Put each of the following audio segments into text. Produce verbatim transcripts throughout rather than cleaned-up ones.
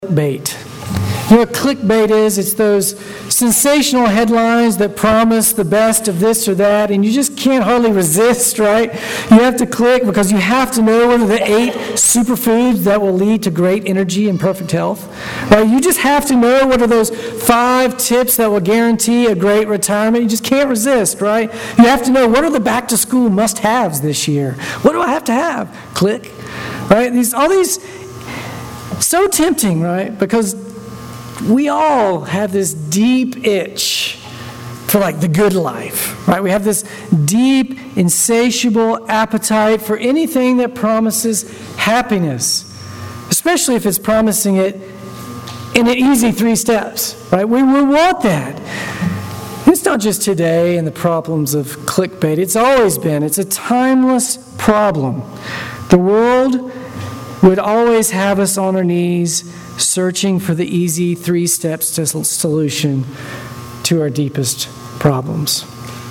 clickbait. You know what clickbait is? It's those sensational headlines that promise the best of this or that, and you just can't hardly resist, right? You have to click because you have to know what are the eight superfoods that will lead to great energy and perfect health. Right? You just have to know what are those five tips that will guarantee a great retirement. You just can't resist, right? You have to know what are the back-to-school must-haves this year. What do I have to have? Click. Right? These all these so tempting, right? Because we all have this deep itch for like the good life, right? We have this deep, insatiable appetite for anything that promises happiness, especially if it's promising it in an easy three steps, right? We, we want that. It's not just today and the problems of clickbait. It's always been. It's a timeless problem. The world would always have us on our knees searching for the easy three steps to solution to our deepest problems.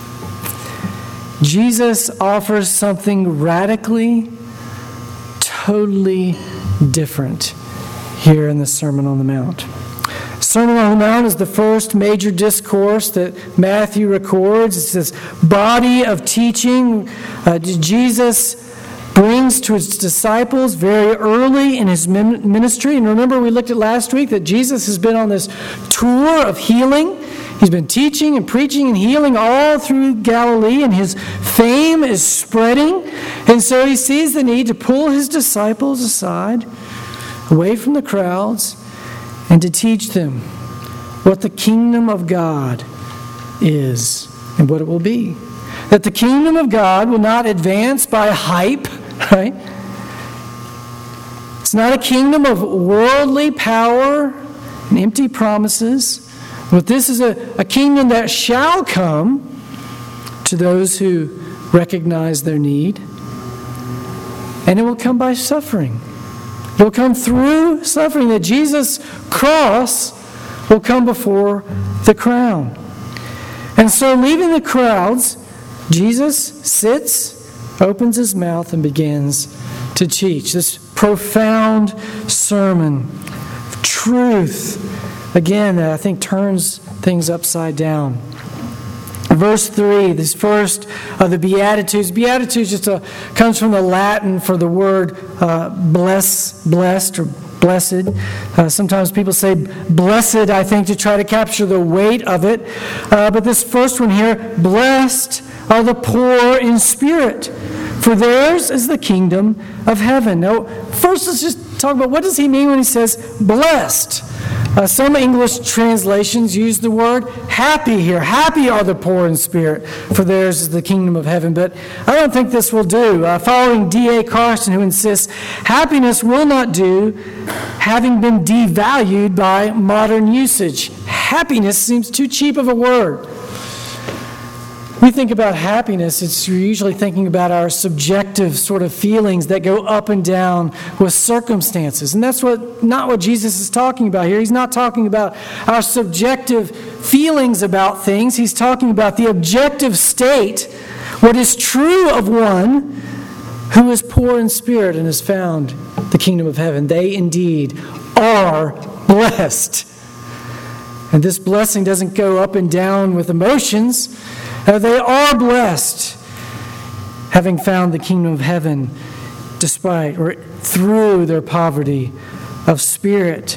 Jesus offers something radically, totally different here in the Sermon on the Mount. Sermon on the Mount is the first major discourse that Matthew records. It's this body of teaching. Uh, Jesus brings to his disciples very early in his ministry. And remember, we looked at last week that Jesus has been on this tour of healing. He's been teaching and preaching and healing all through Galilee, and his fame is spreading. And so he sees the need to pull his disciples aside, away from the crowds, and to teach them what the kingdom of God is and what it will be. That the kingdom of God will not advance by hype, right? It's not a kingdom of worldly power and empty promises, but this is a, a kingdom that shall come to those who recognize their need. And it will come by suffering. It will come through suffering. That Jesus' cross will come before the crown. And so, leaving the crowds, Jesus sits, opens his mouth, and begins to teach this profound sermon of truth, again, that I think turns things upside down. Verse three, this first of the Beatitudes. Beatitudes just a, comes from the Latin for the word uh, bless, blessed, or blessed. Uh, sometimes people say blessed, I think, to try to capture the weight of it. Uh, but this first one here, blessed are the poor in spirit, for theirs is the kingdom of heaven. Now, first let's just talk about what does he mean when he says blessed. Uh, some English translations use the word happy here. Happy are the poor in spirit, for theirs is the kingdom of heaven. But I don't think this will do. Uh, following D A Carson, who insists happiness will not do, having been devalued by modern usage. Happiness seems too cheap of a word. We think about happiness, it's you're usually thinking about our subjective sort of feelings that go up and down with circumstances. And that's what not what Jesus is talking about here. He's not talking about our subjective feelings about things. He's talking about the objective state, what is true of one who is poor in spirit and has found the kingdom of heaven. They indeed are blessed. And this blessing doesn't go up and down with emotions. Uh, they are blessed, having found the kingdom of heaven despite or through their poverty of spirit.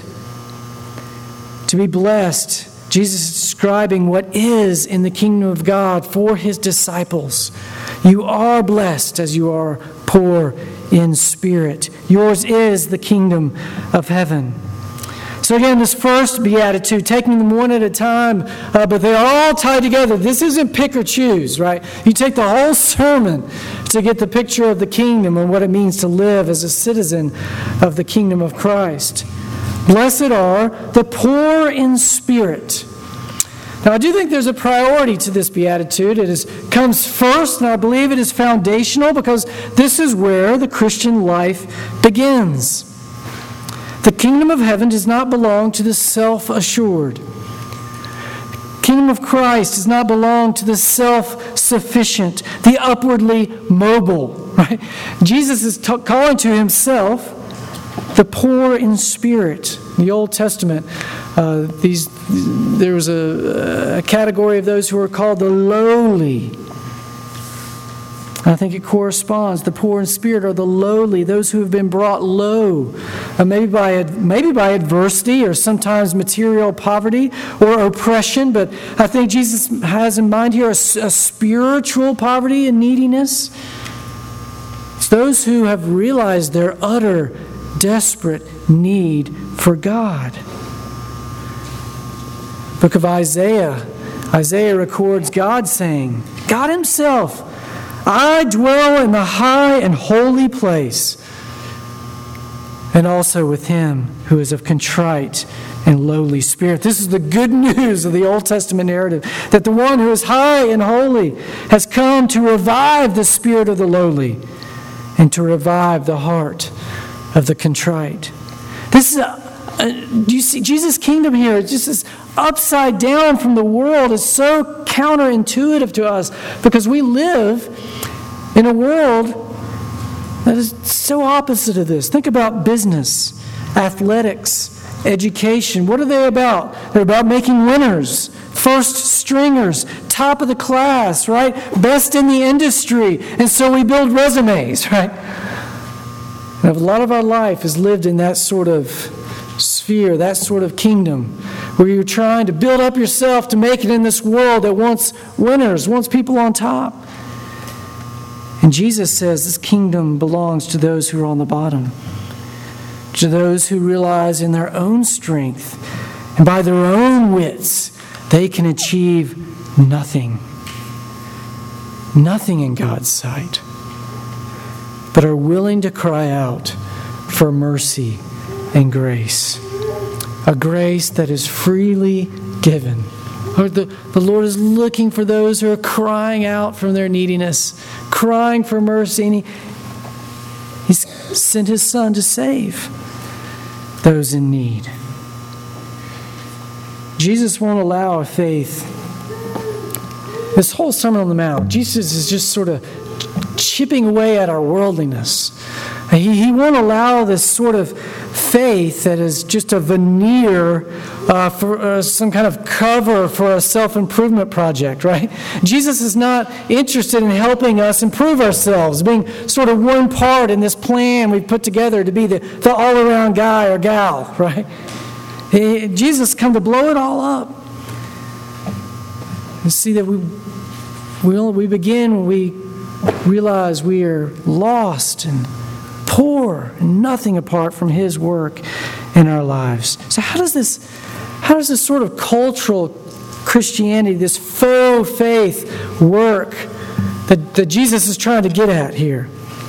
To be blessed, Jesus is describing what is in the kingdom of God for his disciples. You are blessed as you are poor in spirit. Yours is the kingdom of heaven. So again, this first beatitude, taking them one at a time, uh, but they're all tied together. This isn't pick or choose, right? You take the whole sermon to get the picture of the kingdom and what it means to live as a citizen of the kingdom of Christ. Blessed are the poor in spirit. Now, I do think there's a priority to this beatitude. It is, comes first, and I believe it is foundational because this is where the Christian life begins. The kingdom of heaven does not belong to the self-assured. The kingdom of Christ does not belong to the self-sufficient, the upwardly mobile. Right? Jesus is t- calling to himself the poor in spirit. In the Old Testament, uh, these there was a, a category of those who were called the lowly. I think it corresponds. The poor in spirit are the lowly, those who have been brought low, uh, maybe by maybe by adversity or sometimes material poverty or oppression. But I think Jesus has in mind here a, a spiritual poverty and neediness. It's those who have realized their utter, desperate need for God. Book of Isaiah. Isaiah records God saying, God Himself, I dwell in the high and holy place, and also with him who is of contrite and lowly spirit. This is the good news of the Old Testament narrative, that the one who is high and holy has come to revive the spirit of the lowly and to revive the heart of the contrite. This is a, a, do you see Jesus' kingdom here? It's just this upside down from the world. Is so counterintuitive to us because we live in a world that is so opposite of this. Think about business, athletics, education. What are they about? They're about making winners, first stringers, top of the class, right? Best in the industry. And so we build resumes, right? And a lot of our life is lived in that sort of sphere, that sort of kingdom, where you're trying to build up yourself to make it in this world that wants winners, wants people on top. And Jesus says this kingdom belongs to those who are on the bottom, to those who realize in their own strength and by their own wits they can achieve nothing. Nothing in God's sight, but are willing to cry out for mercy and grace. A grace that is freely given. Lord, the, the Lord is looking for those who are crying out from their neediness, crying for mercy, and he, He's sent His Son to save those in need. Jesus won't allow a faith. This whole Sermon on the Mount, Jesus is just sort of chipping away at our worldliness. He, he won't allow this sort of faith that is just a veneer uh, for uh, some kind of cover for a self-improvement project, right? Jesus is not interested in helping us improve ourselves, being sort of one part in this plan we've put together to be the, the all-around guy or gal, right? He, Jesus come to blow it all up. You see that we, we, we begin when we realize we are lost and poor and nothing apart from His work in our lives. So how does this, how does this sort of cultural Christianity, this faux faith work that, that Jesus is trying to get at here?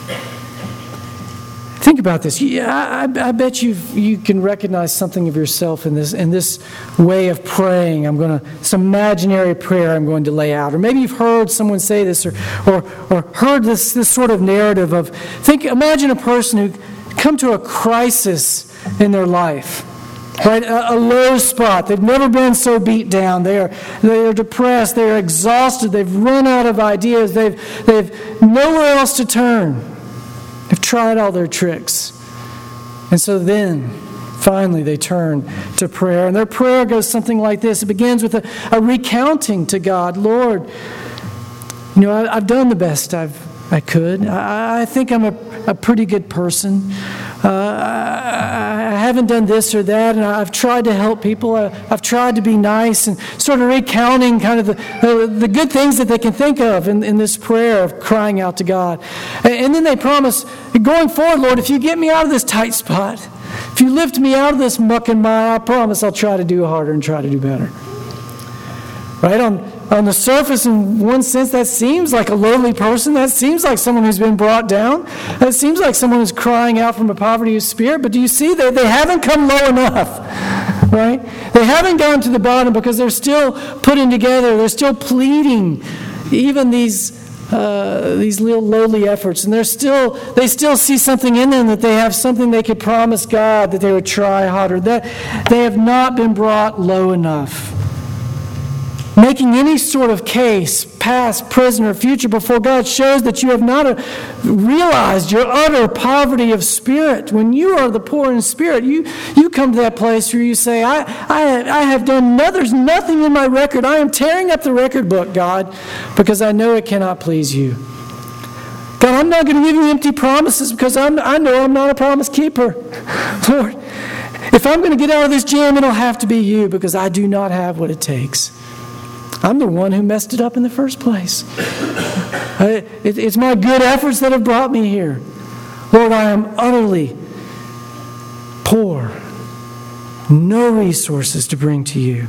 Think about this. Yeah, I, I bet you you can recognize something of yourself in this in this way of praying. I'm going to this imaginary prayer I'm going to lay out, or maybe you've heard someone say this, or or or heard this this sort of narrative of think. Imagine a person who come to a crisis in their life, right? A, a low spot. They've never been so beat down. They are they are depressed. They are exhausted. They've run out of ideas. They've they've nowhere else to turn. They've tried all their tricks. And so then, finally, they turn to prayer. And their prayer goes something like this. It begins with a, a recounting to God. Lord, you know, I, I've done the best I've I could. I, I think I'm a, a pretty good person. Uh, I, I haven't done this or that, and I've tried to help people. I, I've tried to be nice, and sort of recounting kind of the, the, the good things that they can think of in, in this prayer of crying out to God. And, and then they promise, going forward, Lord, if you get me out of this tight spot, if you lift me out of this muck and mire, I promise I'll try to do harder and try to do better. Right? On On the surface, in one sense, that seems like a lowly person. That seems like someone who's been brought down. That seems like someone who's crying out from a poverty of spirit. But do you see that they haven't come low enough, right? They haven't gone to the bottom because they're still putting together. They're still pleading, even these uh, these little lowly efforts, and they're still they still see something in them that they have something they could promise God that they would try harder. That they have not been brought low enough. making any sort of case, past, present, or future, before God shows that you have not uh, realized your utter poverty of spirit. When you are the poor in spirit, you, you come to that place where you say, I, I, I have done no, there's nothing in my record. I am tearing up the record book, God, because I know it cannot please you. God, I'm not going to give you empty promises because I'm, I know I'm not a promise keeper. Lord, if I'm going to get out of this jam, it'll have to be you because I do not have what it takes. I'm the one who messed it up in the first place. I, it, it's my good efforts that have brought me here. Lord, I am utterly poor. No resources to bring to you.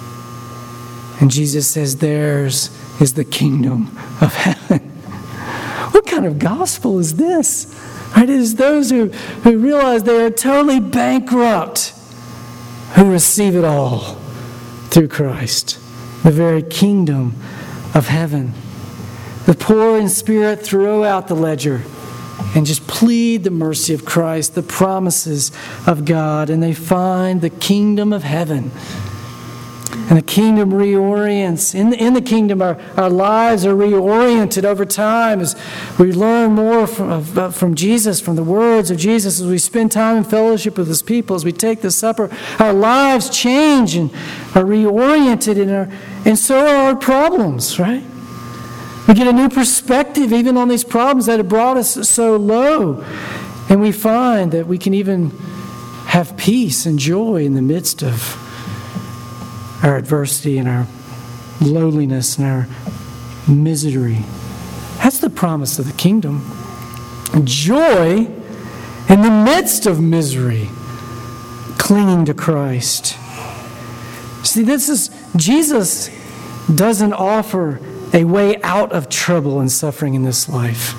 And Jesus says, theirs is the kingdom of heaven. What kind of gospel is this? Right? It is those who, who realize they are totally bankrupt who receive it all through Christ. The very kingdom of heaven. The poor in spirit throw out the ledger and just plead the mercy of Christ, the promises of God, and they find the kingdom of heaven. And the kingdom reorients. In the, in the kingdom, our, our lives are reoriented over time as we learn more from, from Jesus, from the words of Jesus, as we spend time in fellowship with His people, as we take the supper. Our lives change and are reoriented, in our, and so are our problems, right? We get a new perspective even on these problems that have brought us so low. And we find that we can even have peace and joy in the midst of our adversity and our lowliness and our misery. That's the promise of the kingdom. Joy in the midst of misery, clinging to Christ. See, this is, Jesus doesn't offer a way out of trouble and suffering in this life.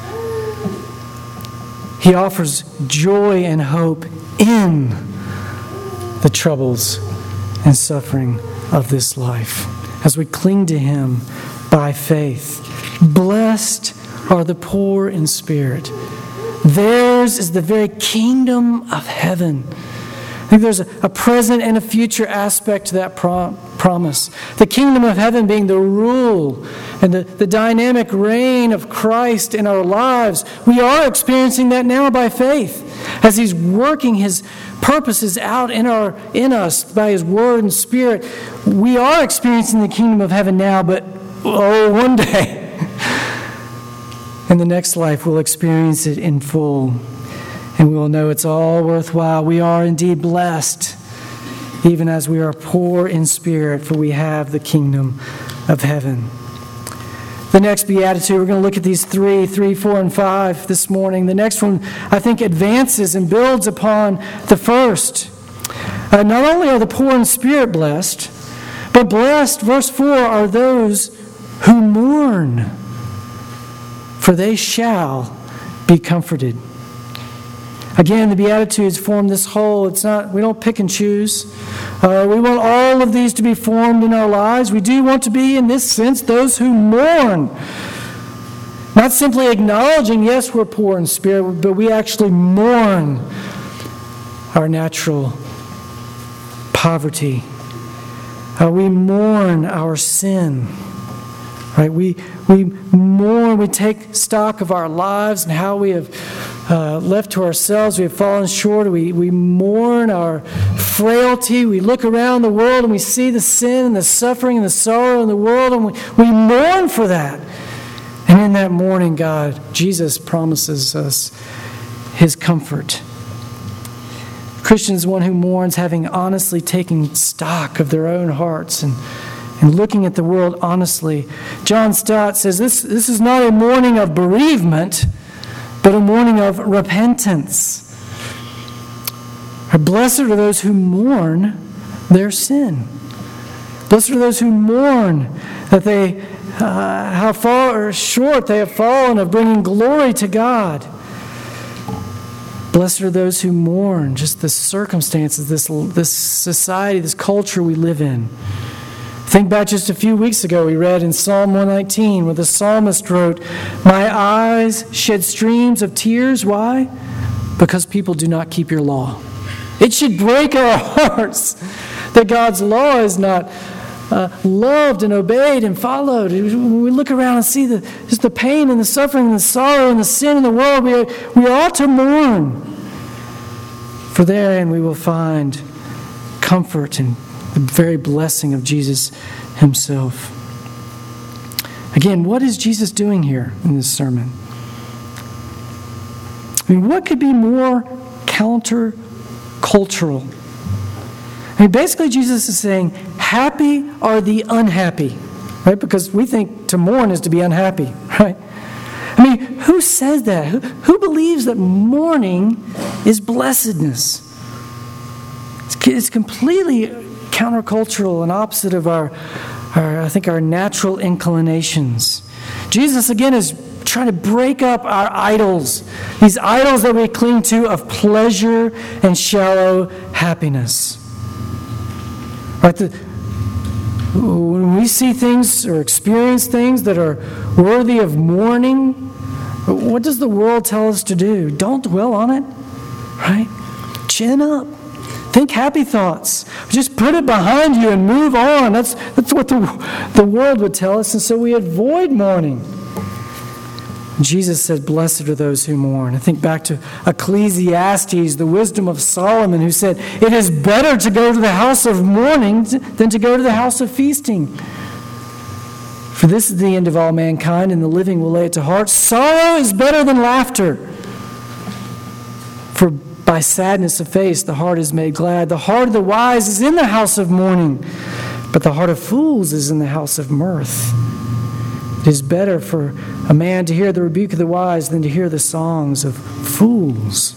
He offers joy and hope in the troubles and suffering of this life as we cling to Him by faith. Blessed are the poor in spirit. Theirs is the very kingdom of heaven. I think there's a, a present and a future aspect to that pro- promise. The kingdom of heaven being the rule and the, the dynamic reign of Christ in our lives. We are experiencing that now by faith as He's working His purposes out in our in us by His Word and Spirit. We are experiencing the kingdom of heaven now, but oh, one day in the next life we'll experience it in full. And we will know it's all worthwhile. We are indeed blessed, even as we are poor in spirit, for we have the kingdom of heaven. The next beatitude, we're going to look at these three, three, four, and five this morning. The next one, I think, advances and builds upon the first. Uh, not only are the poor in spirit blessed, but blessed, verse four, are those who mourn, for they shall be comforted. Again, the Beatitudes form this whole. It's not, we don't pick and choose. Uh, we want all of these to be formed in our lives. We do want to be, in this sense, those who mourn. Not simply acknowledging, yes, we're poor in spirit, but we actually mourn our natural poverty. Uh, we mourn our sin. Right? We, we mourn, we take stock of our lives and how we have Uh, left to ourselves, we have fallen short. We, we mourn our frailty. We look around the world and we see the sin and the suffering and the sorrow in the world, and we, we mourn for that. And in that mourning, God, Jesus promises us His comfort. Christian is one who mourns, having honestly taken stock of their own hearts and, and looking at the world honestly. John Stott says this, this is not a mourning of bereavement, but a mourning of repentance. Blessed are those who mourn their sin. Blessed are those who mourn that they, uh, how far or short they have fallen of bringing glory to God. Blessed are those who mourn just the circumstances, this, this society, this culture we live in. Think back just a few weeks ago, we read in Psalm one nineteen where the psalmist wrote, "My eyes shed streams of tears." Why? Because people do not keep your law. It should break our hearts that God's law is not uh, loved and obeyed and followed. When we look around and see the, just the pain and the suffering and the sorrow and the sin in the world, we, we ought to mourn. For therein we will find comfort and the very blessing of Jesus himself. Again, what is Jesus doing here in this sermon? I mean, what could be more counter-cultural? I mean, basically Jesus is saying, happy are the unhappy, right? Because we think to mourn is to be unhappy, right? I mean, who says that? Who, who believes that mourning is blessedness? It's, it's completely countercultural and opposite of our, our, I think, our natural inclinations. Jesus, again, is trying to break up our idols, these idols that we cling to of pleasure and shallow happiness. Right? The, when we see things or experience things that are worthy of mourning, what does the world tell us to do? Don't dwell on it, right? Chin up. Think happy thoughts. Just put it behind you and move on. That's, that's what the, the world would tell us, and so we avoid mourning. Jesus said, blessed are those who mourn. I think back to Ecclesiastes, the wisdom of Solomon, who said, it is better to go to the house of mourning than to go to the house of feasting. For this is the end of all mankind, and the living will lay it to heart. Sorrow is better than laughter. For by sadness of face the heart is made glad. The heart of the wise is in the house of mourning, but the heart of fools is in the house of mirth. It is better for a man to hear the rebuke of the wise than to hear the songs of fools.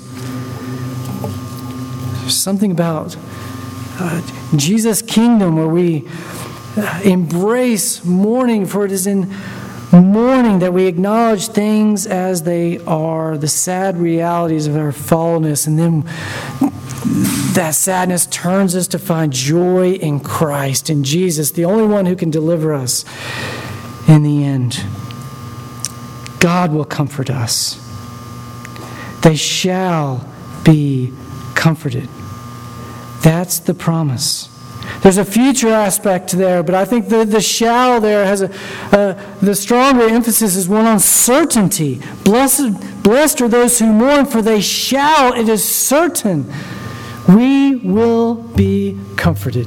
There's something about uh, Jesus' kingdom where we uh, embrace mourning, for it is in mourning that we acknowledge things as they are, the sad realities of our fallenness, and then that sadness turns us to find joy in Christ, in Jesus, the only one who can deliver us. In the end, God will comfort us. They shall be comforted. That's the promise. There's a future aspect there, but I think the, the shall there has a, uh, the stronger emphasis is one on certainty. Blessed, blessed are those who mourn, for they shall, it is certain, we will be comforted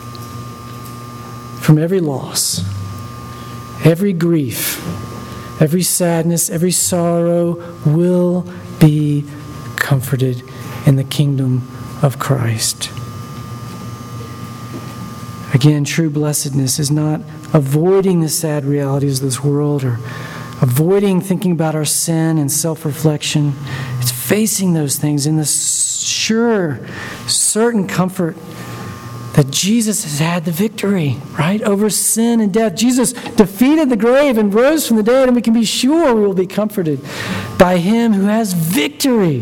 from every loss. Every grief, every sadness, every sorrow will be comforted in the kingdom of Christ. Again, true blessedness is not avoiding the sad realities of this world or avoiding thinking about our sin and self-reflection. It's facing those things in the sure, certain comfort that Jesus has had the victory, right, over sin and death. Jesus defeated the grave and rose from the dead, and we can be sure we will be comforted by Him who has victory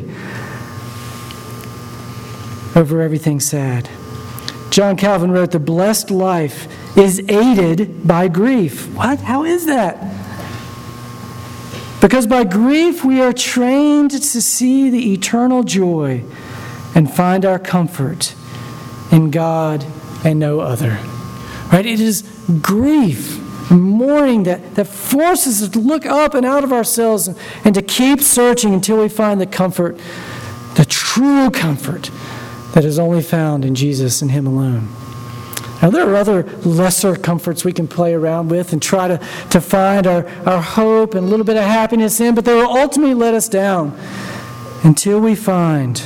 over everything sad. John Calvin wrote, the blessed life is aided by grief. What? How is that? Because by grief we are trained to see the eternal joy and find our comfort in God and no other. Right? It is grief, mourning that, that forces us to look up and out of ourselves and, and to keep searching until we find the comfort, the true comfort that is only found in Jesus and Him alone. Now, there are other lesser comforts we can play around with and try to, to find our, our hope and a little bit of happiness in, but they will ultimately let us down until we find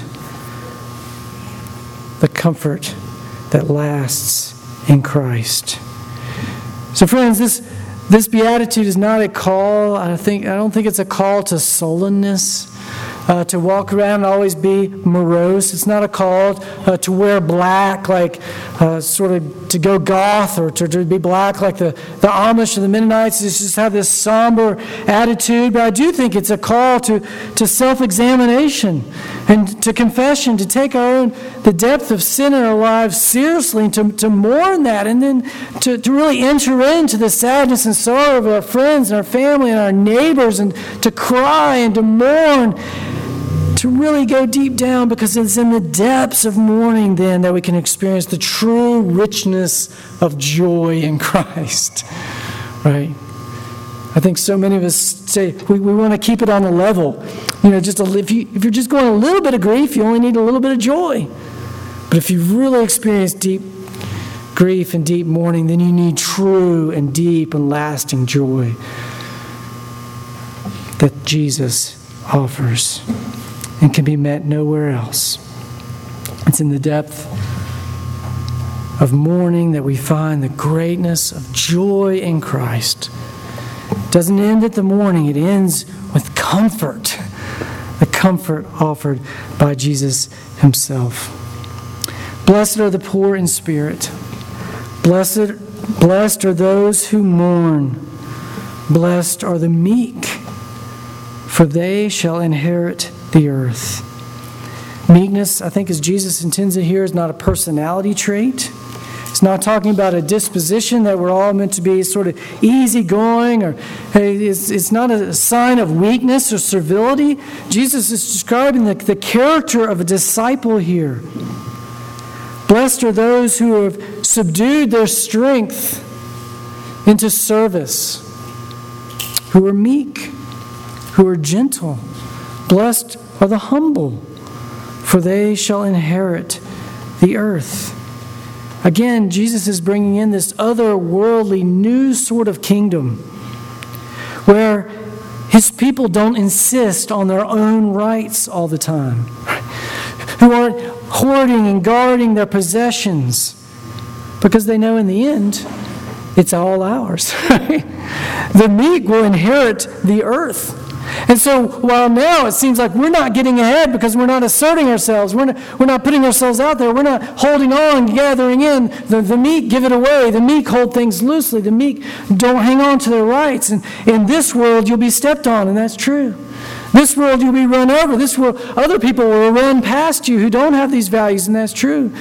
the comfort that lasts in Christ. So, friends, this this beatitude is not a call. I think I don't think it's a call to sullenness, uh, to walk around and always be morose. It's not a call uh, to wear black, like uh, sort of to go goth, or to, to be black like the, the Amish or the Mennonites. It's just have this somber attitude. But I do think it's a call to, to self-examination and to confession, to take our own, the depth of sin in our lives seriously, and to, to mourn that, and then to, to really enter into the sadness and sorrow of our friends and our family and our neighbors, and to cry and to mourn, to really go deep down, because it's in the depths of mourning then that we can experience the true richness of joy in Christ. Right? I think so many of us say we, we want to keep it on a level. You know, just a, if, you, if you're just going a little bit of grief, you only need a little bit of joy. But if you've really experienced deep grief and deep mourning, then you need true and deep and lasting joy that Jesus offers and can be met nowhere else. It's in the depth of mourning that we find the greatness of joy in Christ. It doesn't end at the mourning, it ends with comfort, the comfort offered by Jesus himself. Blessed are the poor in spirit. Blessed, blessed are those who mourn. Blessed are the meek, for they shall inherit the earth. Meekness, I think, as Jesus intends it here, is not a personality trait. It's not talking about a disposition that we're all meant to be sort of easygoing, or hey, it's, it's not a sign of weakness or servility. Jesus is describing the, the character of a disciple here. Blessed are those who have subdued their strength into service, who are meek, who are gentle. Blessed are the humble, for they shall inherit the earth. Again, Jesus is bringing in this otherworldly, new sort of kingdom where his people don't insist on their own rights all the time, who aren't hoarding and guarding their possessions because they know in the end it's all ours. The meek will inherit the earth. And so while now it seems like we're not getting ahead because we're not asserting ourselves, we're not, we're not putting ourselves out there, we're not holding on, gathering in, the, the meek give it away, the meek hold things loosely, the meek don't hang on to their rights. And in this world you'll be stepped on, and that's true. This world you'll be run over. This world, other people will run past you who don't have these values, and that's true.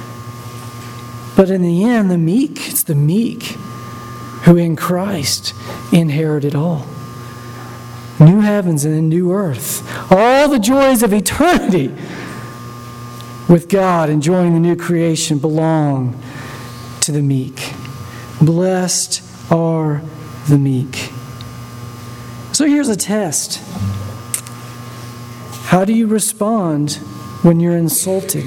But in the end, the meek, it's the meek who in Christ inherit it all. New heavens and a new earth. All the joys of eternity with God enjoying the new creation belong to the meek. Blessed are the meek. So here's a test. How do you respond when you're insulted?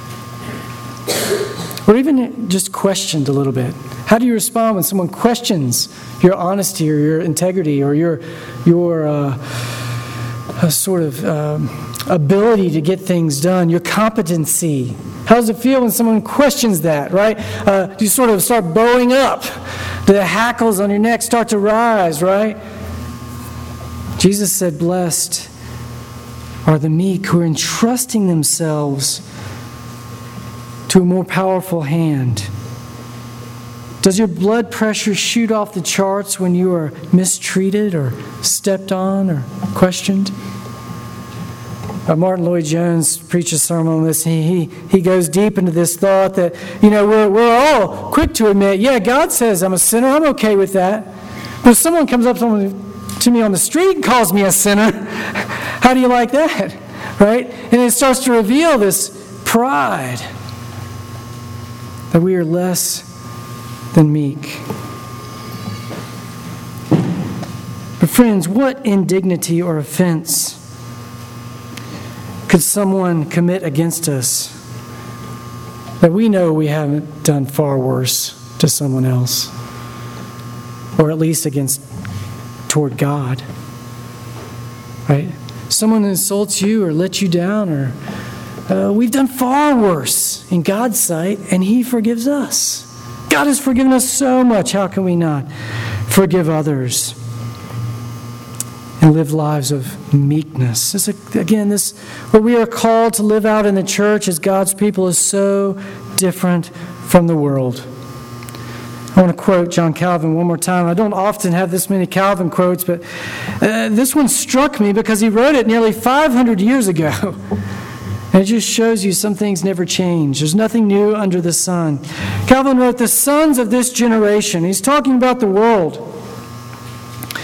Or even just questioned a little bit? How do you respond when someone questions your honesty or your integrity or your your uh, sort of um, ability to get things done, your competency? How does it feel when someone questions that, right? Uh, do you sort of start bowing up? Do the hackles on your neck start to rise, right? Jesus said, blessed are the meek who are entrusting themselves to a more powerful hand. Does your blood pressure shoot off the charts when you are mistreated or stepped on or questioned? Uh, Martin Lloyd-Jones preached a sermon on this. He, he he goes deep into this thought that, you know, we're we're all quick to admit, yeah, God says I'm a sinner. I'm okay with that. But if someone comes up to me on the street and calls me a sinner, how do you like that? Right? And it starts to reveal this pride that we are less than meek. But friends, what indignity or offense could someone commit against us that we know we haven't done far worse to someone else, or at least against toward God? Right? Someone insults you or lets you down, or uh, we've done far worse in God's sight, and He forgives us. God has forgiven us so much. How can we not forgive others and live lives of meekness? This, again, this what we are called to live out in the church as God's people is so different from the world. I want to quote John Calvin one more time. I don't often have this many Calvin quotes, but uh, this one struck me because he wrote it nearly five hundred years ago. And it just shows you some things never change. There's nothing new under the sun. Calvin wrote, the sons of this generation, he's talking about the world.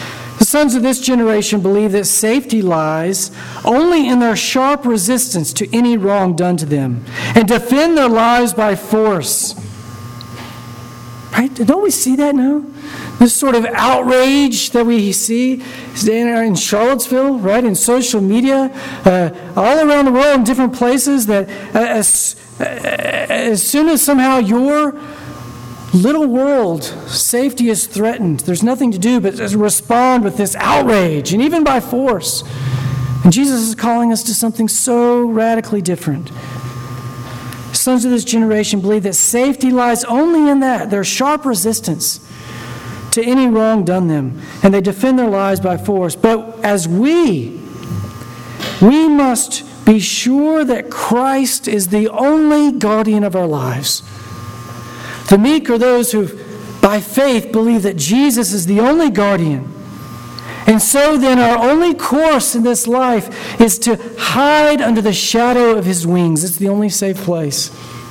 The sons of this generation believe that safety lies only in their sharp resistance to any wrong done to them and defend their lives by force. Right? Don't we see that now? This sort of outrage that we see in Charlottesville, right, in social media, uh, all around the world in different places, that as, as soon as somehow your little world safety is threatened, there's nothing to do but respond with this outrage, and even by force. And Jesus is calling us to something so radically different. Sons of this generation believe that safety lies only in that, their sharp resistance to any wrong done them, and they defend their lives by force. But as we, we must be sure that Christ is the only guardian of our lives. The meek are those who, by faith, believe that Jesus is the only guardian. And so then our only course in this life is to hide under the shadow of His wings. It's the only safe place.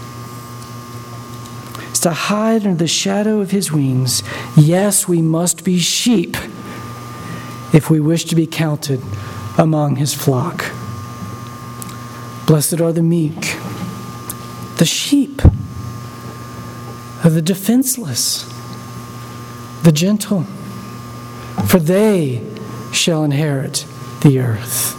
It's to hide under the shadow of His wings. Yes, we must be sheep if we wish to be counted among His flock. Blessed are the meek, the sheep, the defenseless, the gentle, for they shall inherit the earth.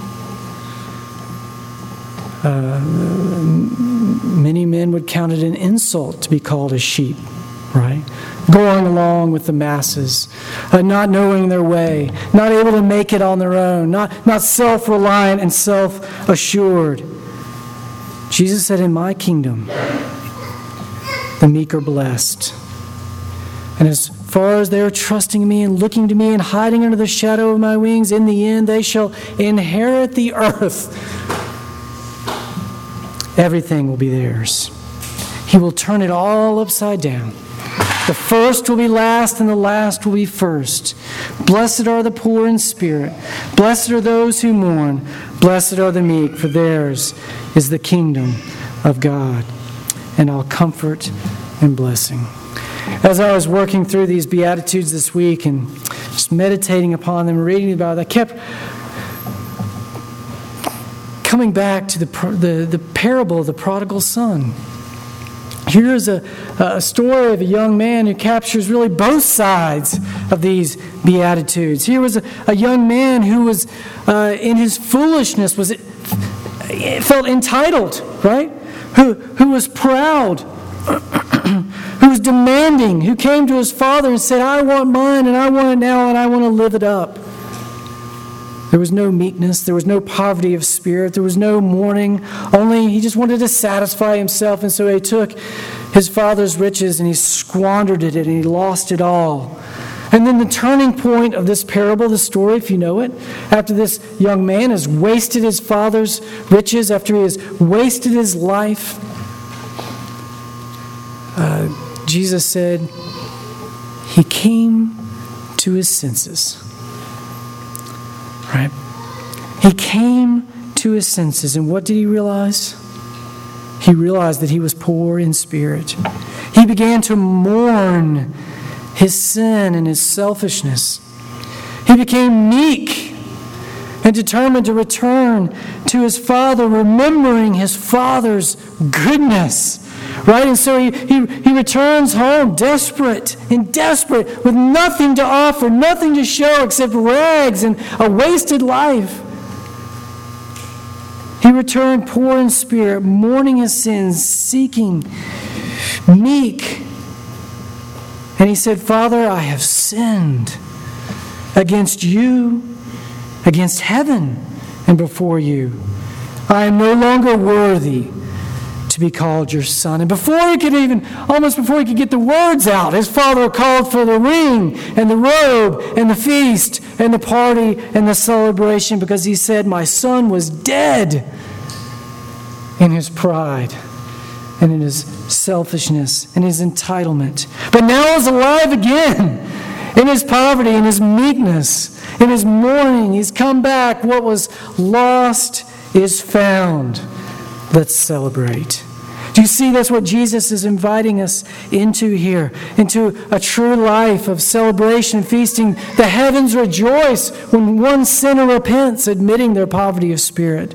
Uh, many men would count it an insult to be called a sheep, right? Going along with the masses, uh, not knowing their way, not able to make it on their own, not, not self-reliant and self-assured. Jesus said, in my kingdom, the meek are blessed. And as far as they are trusting me and looking to me and hiding under the shadow of my wings, in the end they shall inherit the earth. Everything will be theirs. He will turn it all upside down. The first will be last and the last will be first. Blessed are the poor in spirit. Blessed are those who mourn. Blessed are the meek, for theirs is the kingdom of God. And all comfort and blessing. As I was working through these Beatitudes this week and just meditating upon them, reading about it, I kept coming back to the, the, the parable of the prodigal son. Here's a, a story of a young man who captures really both sides of these Beatitudes. Here was a, a young man who was, uh, in his foolishness, was felt entitled, right? Who, who was proud, who was demanding, who came to his father and said, I want mine and I want it now and I want to live it up. There was no meekness, there was no poverty of spirit, there was no mourning, only he just wanted to satisfy himself, and so he took his father's riches and he squandered it and he lost it all. And then the turning point of this parable, the story, if you know it, after this young man has wasted his father's riches, after he has wasted his life, uh, Jesus said, he came to his senses. Right? He came to his senses, and what did he realize? He realized that he was poor in spirit. He began to mourn his sin and his selfishness. He became meek and determined to return to his father, remembering his father's goodness. Right? And so he, he, he returns home desperate and desperate with nothing to offer, nothing to show except rags and a wasted life. He returned poor in spirit, mourning his sins, seeking, meek. And he said, Father, I have sinned against you, against heaven, and before you. I am no longer worthy to be called your son. And before he could even, almost before he could get the words out, his father called for the ring and the robe and the feast and the party and the celebration, because he said, my son was dead in his pride and in his selfishness and his entitlement, but now is alive again in his poverty, in his meekness, in his mourning. He's come back. What was lost is found. Let's celebrate. Do you see that's what Jesus is inviting us into here? Into a true life of celebration and feasting. The heavens rejoice when one sinner repents, admitting their poverty of spirit.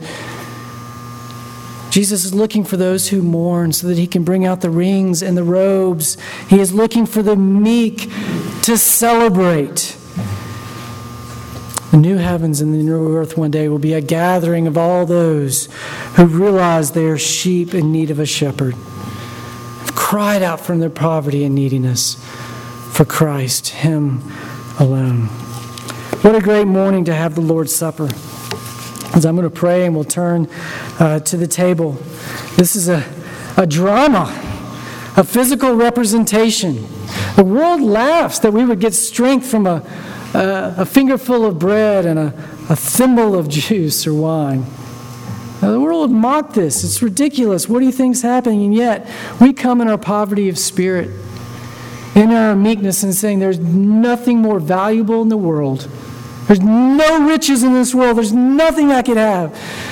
Jesus is looking for those who mourn so that he can bring out the rings and the robes. He is looking for the meek to celebrate. The new heavens and the new earth one day will be a gathering of all those who realize they are sheep in need of a shepherd, have cried out from their poverty and neediness for Christ, Him alone. What a great morning to have the Lord's Supper. As I'm going to pray and we'll turn uh, to the table. This is a, a drama, a physical representation. The world laughs that we would get strength from a Uh, a fingerful of bread and a, a thimble of juice or wine. Now, the world would mock this. It's ridiculous. What do you think is happening? And yet, we come in our poverty of spirit, in our meekness, and saying there's nothing more valuable in the world. There's no riches in this world. There's nothing I could have.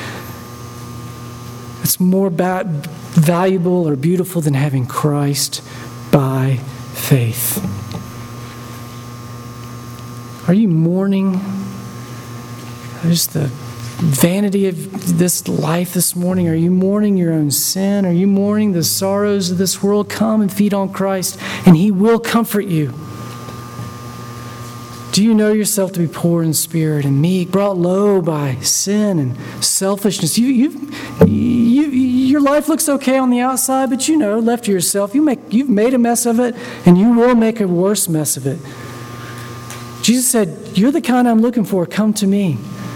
It's more ba- valuable or beautiful than having Christ by faith. Are you mourning just the vanity of this life this morning? Are you mourning your own sin? Are you mourning the sorrows of this world? Come and feed on Christ, and He will comfort you. Do you know yourself to be poor in spirit and meek, brought low by sin and selfishness? You, you've, you, your life looks okay on the outside, but you know, left to yourself, you make, you've made a mess of it, and you will make a worse mess of it. Jesus said, you're the kind I'm looking for. Come to me.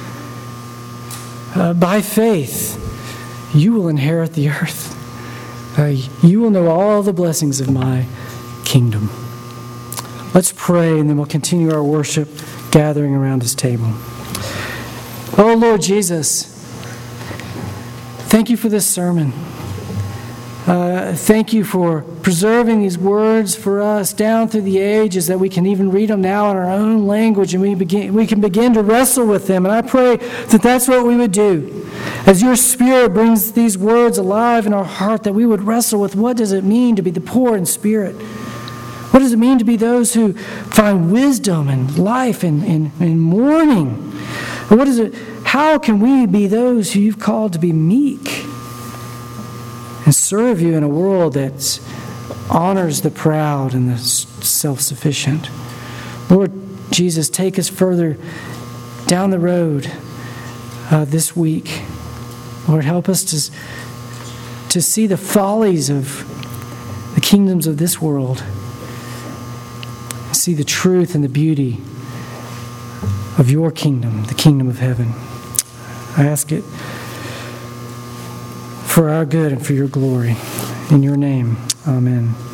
Uh, by faith, you will inherit the earth. Uh, you will know all the blessings of my kingdom. Let's pray, and then we'll continue our worship gathering around His table. Oh, Lord Jesus, thank you for this sermon. Uh, thank you for preserving these words for us down through the ages, that we can even read them now in our own language, and we begin we can begin to wrestle with them. And I pray that that's what we would do. As your Spirit brings these words alive in our heart, that we would wrestle with what does it mean to be the poor in spirit? What does it mean to be those who find wisdom and life in, in, in mourning? And what is it? How can we be those who you've called to be meek and serve you in a world that honors the proud and the self-sufficient? Lord Jesus, take us further down the road uh, this week. Lord, help us to, to see the follies of the kingdoms of this world, see the truth and the beauty of your kingdom, the kingdom of heaven. I ask it for our good and for your glory. In your name, amen.